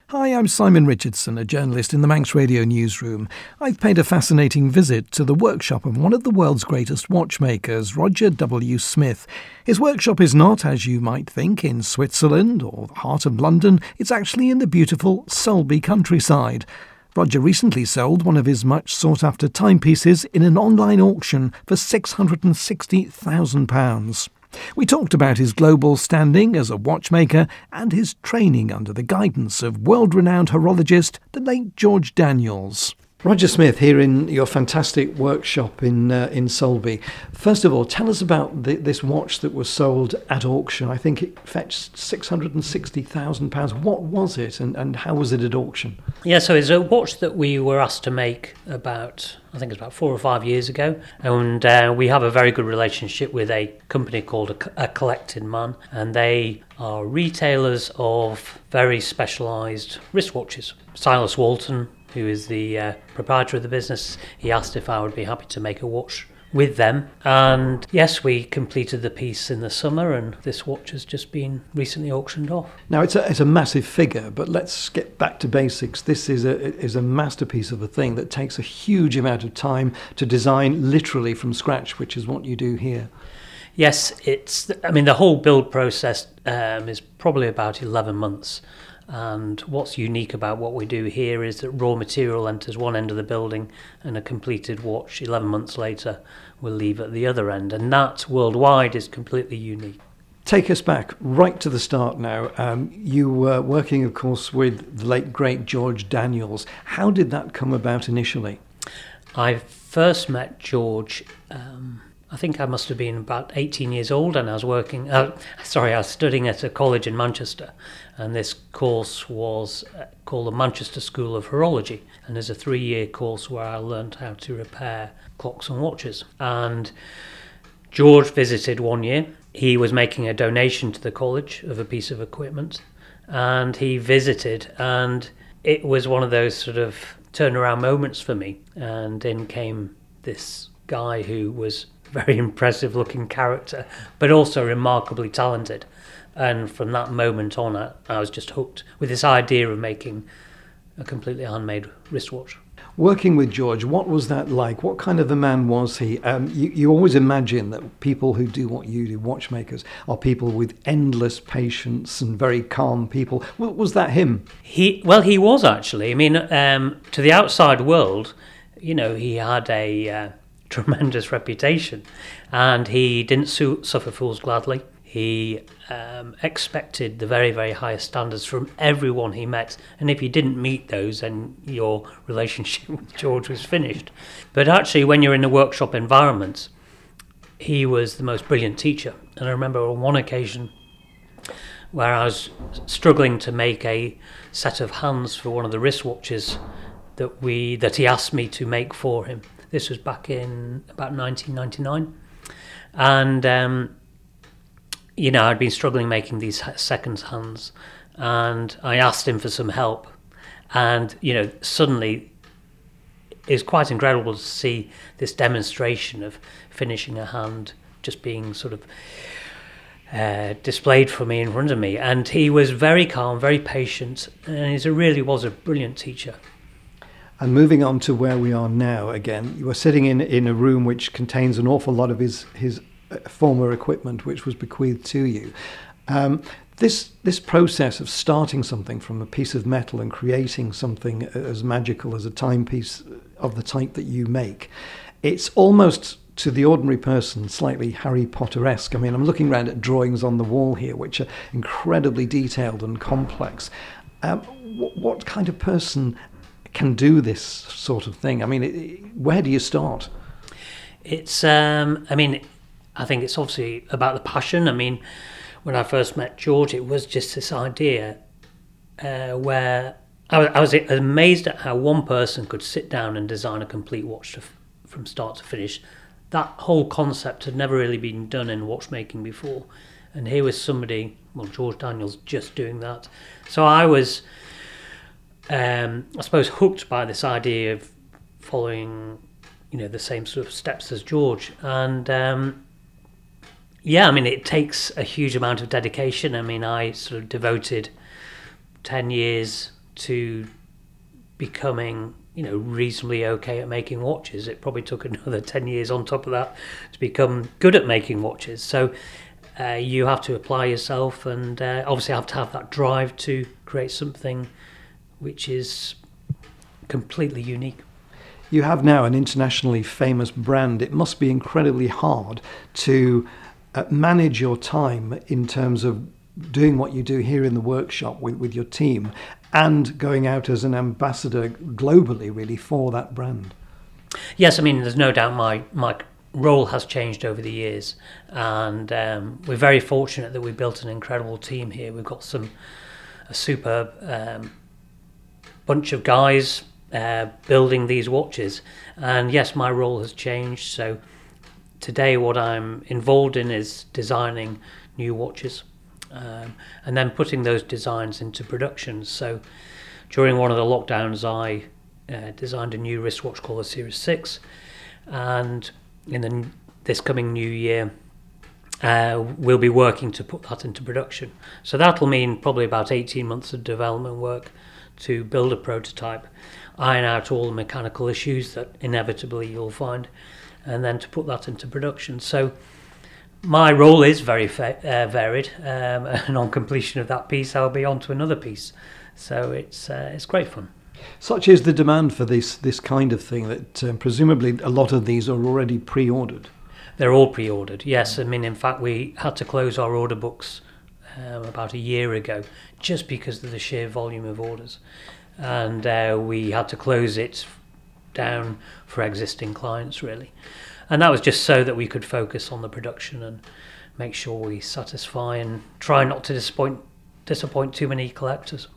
Hi, I'm Simon Richardson, a journalist in the Manx Radio newsroom. I've paid a fascinating visit to the workshop of one of the world's greatest watchmakers, Roger W. Smith. His workshop is not, as you might think, in Switzerland or the heart of London. It's actually in the beautiful Sulby countryside. Roger recently sold one of his much sought-after timepieces in an online auction for £660,000. We talked about his global standing as a watchmaker and his training under the guidance of world-renowned horologist, the late George Daniels. Roger Smith, here in your fantastic workshop in Sulby. First of all, tell us about this watch that was sold at auction. I think it fetched £660,000. What was it and how was it at auction? Yeah, so it's a watch that we were asked to make about 4 or 5 years ago. And we have a very good relationship with a company called A Collected Man. And they are retailers of very specialised wristwatches. Silas Walton, who is the proprietor of the business, he asked if I would be happy to make a watch with them. And yes, we completed the piece in the summer, and this watch has just been recently auctioned off. Now, it's a massive figure, but let's get back to basics. This is a masterpiece of a thing that takes a huge amount of time to design literally from scratch, which is what you do here. Yes, the whole build process is probably about 11 months. And what's unique about what we do here is that raw material enters one end of the building and a completed watch 11 months later will leave at the other end. And that worldwide is completely unique. Take us back right to the start now. You were working, of course, with the late, great George Daniels. How did that come about initially? I first met George, I think I must have been about 18 years old, and I was studying at a college in Manchester, and this course was called the Manchester School of Horology, and there's a 3-year course where I learned how to repair clocks and watches. And George visited one year. He was making a donation to the college of a piece of equipment, and he visited, and it was one of those sort of turnaround moments for me. And in came this guy who was very impressive looking character, but also remarkably talented. And from that moment on, I was just hooked with this idea of making a completely handmade wristwatch. Working with George, what was that like? What kind of a man was he? You always imagine that people who do what you do, watchmakers, are people with endless patience and very calm people. Was that him? He was actually. I mean, to the outside world, he had a tremendous reputation, and he didn't suffer fools gladly. He expected the very, very highest standards from everyone he met, and if you didn't meet those, then your relationship with George was finished. But actually, when you're in a workshop environment, he was the most brilliant teacher. And I remember on one occasion where I was struggling to make a set of hands for one of the wristwatches that he asked me to make for him. This was back in about 1999. And, I'd been struggling making these second hands. And I asked him for some help. And, suddenly it was quite incredible to see this demonstration of finishing a hand just being sort of displayed for me in front of me. And he was very calm, very patient. And he really was a brilliant teacher. And moving on to where we are now again, you are sitting in a room which contains an awful lot of his former equipment, which was bequeathed to you. This process of starting something from a piece of metal and creating something as magical as a timepiece of the type that you make, it's almost, to the ordinary person, slightly Harry Potter-esque. I mean, I'm looking around at drawings on the wall here, which are incredibly detailed and complex. What kind of person can do this sort of thing? I mean, where do you start? It's, I think it's obviously about the passion. I mean, when I first met George, it was just this idea where I was amazed at how one person could sit down and design a complete watch from start to finish. That whole concept had never really been done in watchmaking before. And here was somebody, George Daniels, just doing that. So I was, I suppose, hooked by this idea of following, the same sort of steps as George. And it takes a huge amount of dedication. I mean, I sort of devoted 10 years to becoming, reasonably okay at making watches. It probably took another 10 years on top of that to become good at making watches. So you have to apply yourself, and obviously have to have that drive to create something which is completely unique. You have now an internationally famous brand. It must be incredibly hard to manage your time in terms of doing what you do here in the workshop with your team and going out as an ambassador globally, really, for that brand. Yes, I mean, there's no doubt my role has changed over the years, and we're very fortunate that we built an incredible team here. We've got a superb bunch of guys building these watches, and yes, my role has changed. So today what I'm involved in is designing new watches, and then putting those designs into production. So during one of the lockdowns I designed a new wristwatch called the Series 6, and in this coming new year we'll be working to put that into production. So that'll mean probably about 18 months of development work to build a prototype, iron out all the mechanical issues that inevitably you'll find, and then to put that into production. So my role is very varied, and on completion of that piece I'll be on to another piece. So it's great fun. Such is the demand for this kind of thing that presumably a lot of these are already pre-ordered. They're all pre-ordered, yes. I mean, in fact, we had to close our order books about a year ago just because of the sheer volume of orders. And we had to close it down for existing clients, really. And that was just so that we could focus on the production and make sure we satisfy and try not to disappoint too many collectors.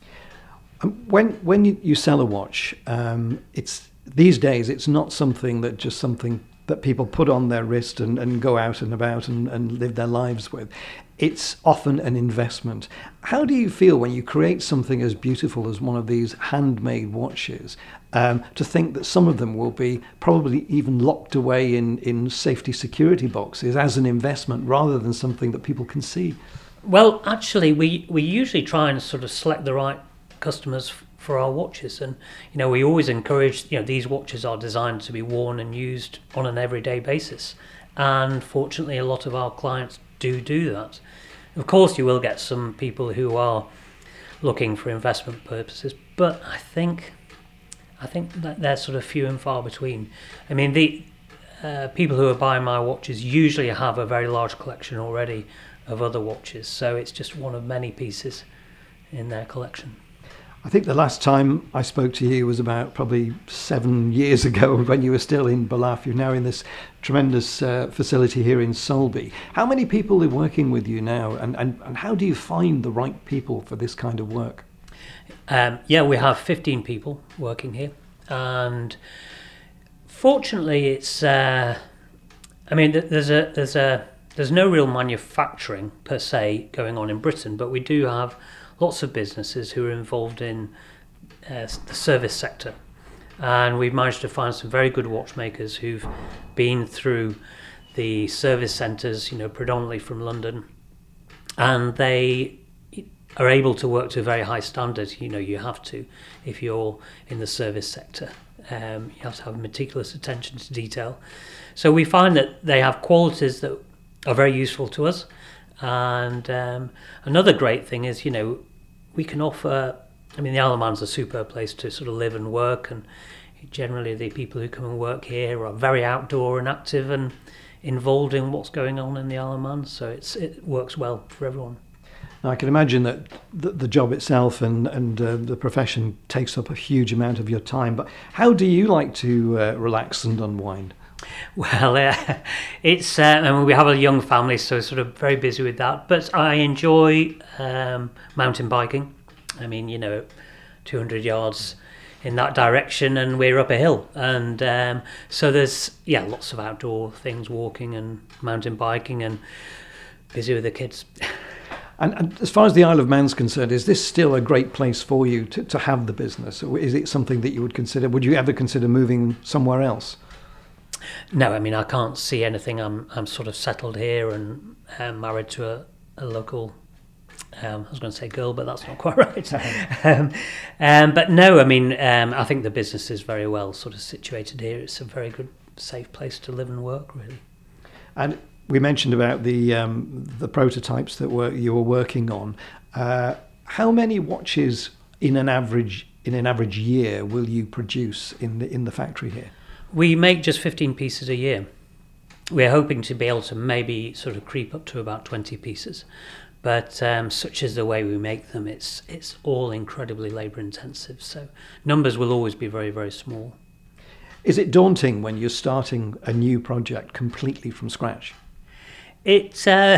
When you sell a watch, it's these days it's not something that people put on their wrist and go out and about and live their lives with. It's often an investment. How do you feel when you create something as beautiful as one of these handmade watches, to think that some of them will be probably even locked away in safety security boxes as an investment rather than something that people can see? Well, actually, we usually try and sort of select the right customers for our watches, and we always encourage, these watches are designed to be worn and used on an everyday basis, and fortunately a lot of our clients do that. Of course you will get some people who are looking for investment purposes, but I think that they're sort of few and far between. I mean, the people who are buying my watches usually have a very large collection already of other watches, so it's just one of many pieces in their collection. I think the last time I spoke to you was about probably 7 years ago when you were still in Ballaugh. You're now in this tremendous facility here in Sulby. How many people are working with you now, and how do you find the right people for this kind of work? We have 15 people working here, and fortunately it's there's no real manufacturing per se going on in Britain, but we do have lots of businesses who are involved in the service sector, and we've managed to find some very good watchmakers who've been through the service centres, predominantly from London, and they are able to work to a very high standard. You have to, if you're in the service sector, you have to have meticulous attention to detail. So we find that they have qualities that are very useful to us. And another great thing is, we can offer, the Isle of Man's a superb place to sort of live and work, and generally the people who come and work here are very outdoor and active and involved in what's going on in the Isle of Man, so it works well for everyone. Now, I can imagine that the job itself and the profession takes up a huge amount of your time, but how do you like to relax and unwind? Well, it's we have a young family, so sort of very busy with that. But I enjoy mountain biking. 200 yards in that direction, and we're up a hill. And so there's lots of outdoor things, walking and mountain biking, and busy with the kids. And as far as the Isle of Man's concerned, is this still a great place for you to have the business? Or is it something that you would consider? Would you ever consider moving somewhere else? No, I can't see anything. I'm sort of settled here and married to a local I was going to say girl, but that's not quite right. But no, I mean, I think the business is very well sort of situated here. It's a very good, safe place to live and work, really. And we mentioned about the prototypes that you were working on. How many watches in an average year will you produce in the factory here? We make just 15 pieces a year. We're hoping to be able to maybe sort of creep up to about 20 pieces. But such is the way we make them, it's all incredibly labour intensive. So numbers will always be very, very small. Is it daunting when you're starting a new project completely from scratch? It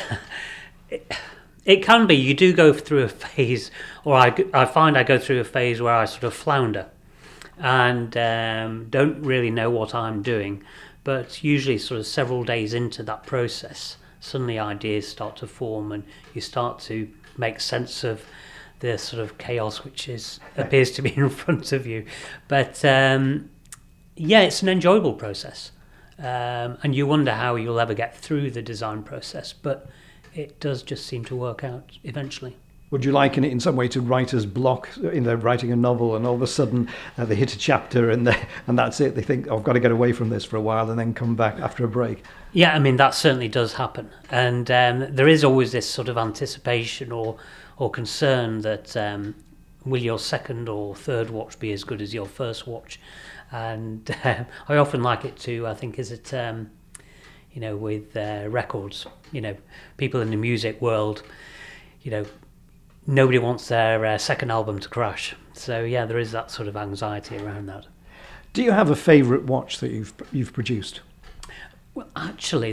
can be. You do go through a phase, or I find I go through a phase where I sort of flounder and don't really know what I'm doing. But usually sort of several days into that process, suddenly ideas start to form and you start to make sense of the sort of chaos which appears to be in front of you. But yeah, it's an enjoyable process. And you wonder how you'll ever get through the design process, but it does just seem to work out eventually. Would you liken it in some way to writer's block in their writing a novel, and all of a sudden they hit a chapter and that's it? They think, I've got to get away from this for a while and then come back after a break. Yeah, I mean, that certainly does happen. And there is always this sort of anticipation or concern that will your second or third watch be as good as your first watch? And I often like it to, I think, is it, with records, people in the music world, nobody wants their second album to crash. So yeah, there is that sort of anxiety around that. Do you have a favourite watch that you've produced? Well, actually,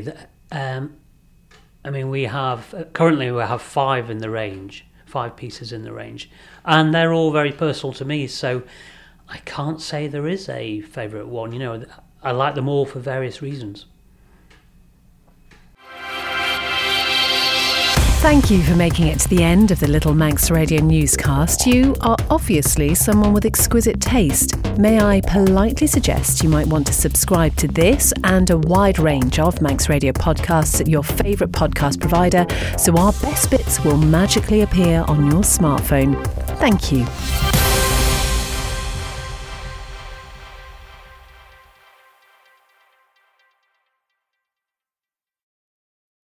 we currently have 5 in the range, 5 pieces in the range, and they're all very personal to me. So I can't say there is a favourite one. I like them all for various reasons. Thank you for making it to the end of the Little Manx Radio newscast. You are obviously someone with exquisite taste. May I politely suggest you might want to subscribe to this and a wide range of Manx Radio podcasts at your favourite podcast provider, so our best bits will magically appear on your smartphone. Thank you.